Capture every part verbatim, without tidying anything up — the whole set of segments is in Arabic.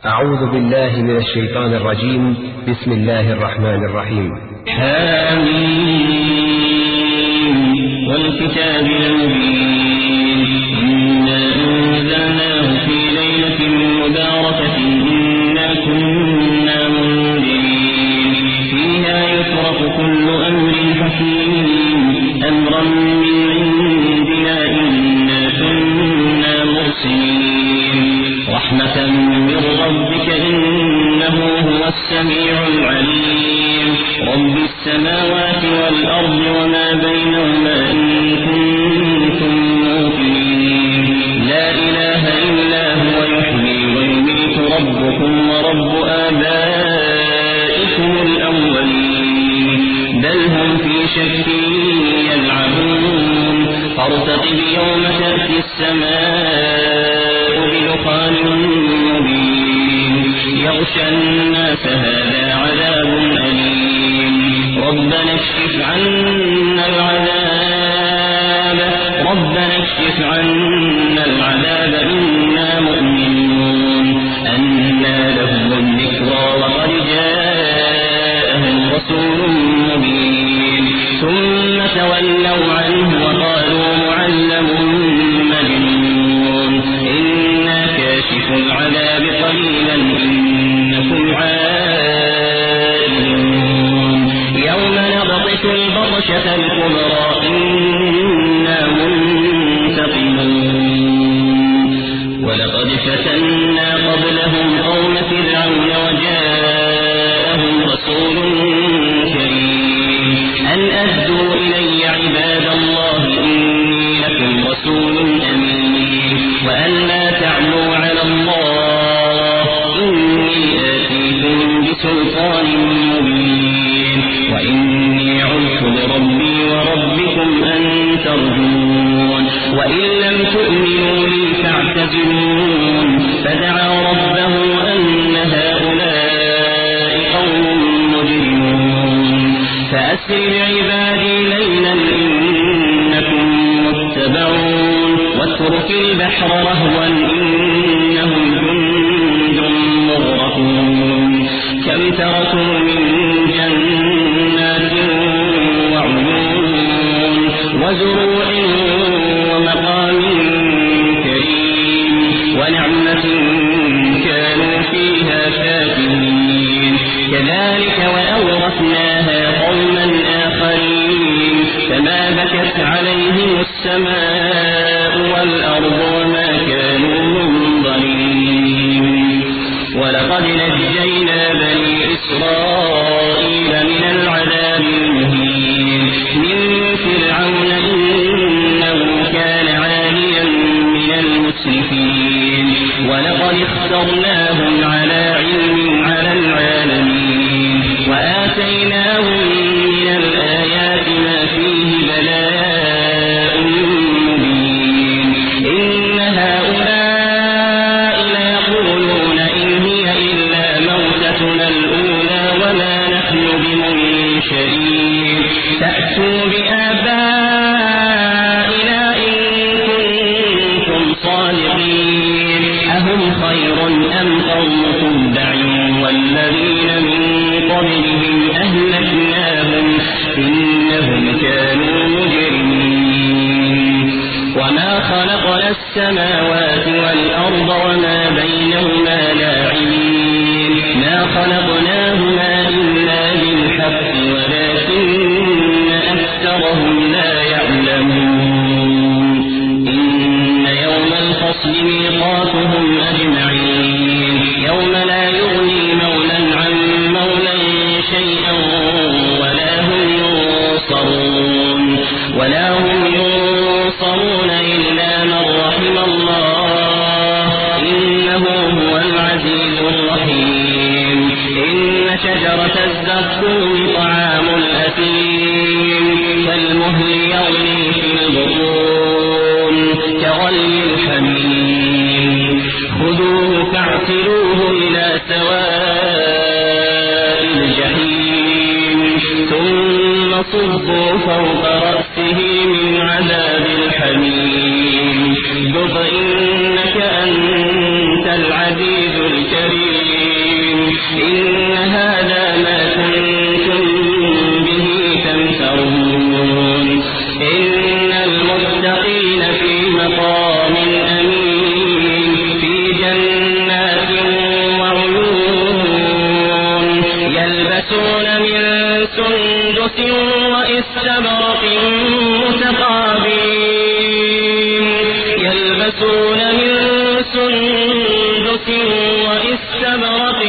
أعوذ بالله من الشيطان الرجيم. بسم الله الرحمن الرحيم. حميم والكتاب المبين إنا أنزلناه في ليلة مباركة إنا كنا منذرين فيها يفرق كل أمر حكيم أمرا من عندنا إنا كنا مرسلين رحمة من ربك إنه هو السميع العليم رب السماوات والأرض وما بينهما إن كنتم موقنين لا إله إلا هو يحيي ويميت ربكم ورب آبائكم الأولين بل هم في شك يلعبون فارتقب يوم تأتي السماء بدخان مبين يغشى الناس هذا عذاب أليم ربنا اكشف عنا العذاب ربنا اكشف عنا العذاب إنا مؤمنون أنى لهم الذكرى وقد جاءهم رسول مبين ثم تولوا عنه وقالوا معلم مجنون إنا كاشف العذاب قليلا إنكم عائدون يوم نبطش البطشة الكبرى إنا منتقمون ولقد فتنا قبلهم قوم فرعون وجاءهم رسول كريم أن أدوا إلي عباد الله إني لكم رسول أمين وأن لا تعلوا على الله إني آتيكم بسلطان مبين وإني عدت بربي وربكم أن ترجون وإن لم تؤمنوا لي فاعتزلون فدعا ربه أن هؤلاء قوم مجرمون فأسر بعبادي ليلا إنكم متبعون واترك البحر رهوا إنهم جند مغرقون كم تركوا من جنات وعيون وزروع ومقام كريم ونعمة كانوا فيها فاكهين كذلك وأورثناها قوما آخرين فما بكت عليهم السماء والأرض وما كانوا منظرين ولقد نجينا بني إسرائيل من العذاب المهين من فرعون إنه كان عاليا من المسرفين ولقد اخترناهم على علم على العالمين وآتيناهم من الآيات ما فيه بلاء مبين إن هؤلاء ليقولون إن هي إلا موتتنا الأولى وما نحن بمنشرين فأتوا بآبائنا إن كنتم صادقين أهم خير أم قوم تبع والذين من قبلهم أهلكناهم إنهم كانوا مجرمين وما خلقنا السماوات والأرض وما بينهما لاعبين ما خلقناهما إلا بالحق ولكن أكثرهم لا يعلمون إن يوم الفصل ميقاتهم أجمعين يوم لا يغني مولا عن مولا شيئا ولا هم ينصرون ولا هم ينصرون إلا من رحم الله إنه هو العزيز الرحيم إن شجرة الزقوم طعام الأثيم كالمهل يغلي في البطون كغلي الحميم خذوه فاعتلوه إلى سواء الجحيم ثم صبوا فوق رأسه من عذاب الحميم ذق إنك أنت العزيز الكريم يلبسون من سندس وإستبرق متقابلين يلبسون من سندس وإستبرق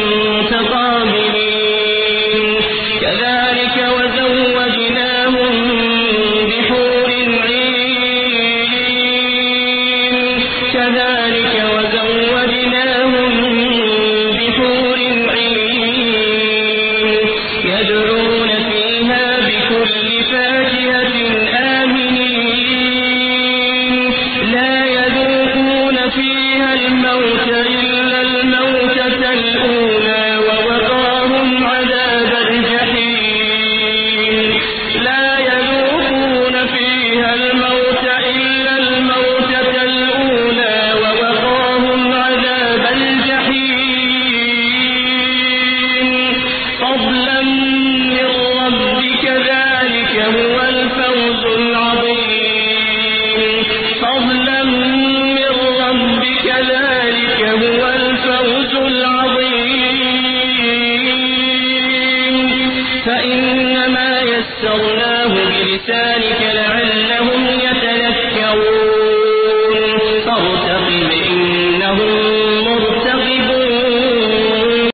متقابلين كذلك وزوجناهم بحور عين كذلك وزوجناهم بحور عين يدعون فيها بكل فاكهة آمنين لا يذوقون فيها الموت إلا الموتة الأولى ووقاهم عذاب الجحيم لا يذوقون فيها الموت إلا الموتة الأولى ووقاهم عذاب الجحيم فضلا من ربك ذلك هو الفوز العظيم فضلا من ربك ذلك هو الفوز العظيم فإنما يسرناه بلسانك لعلهم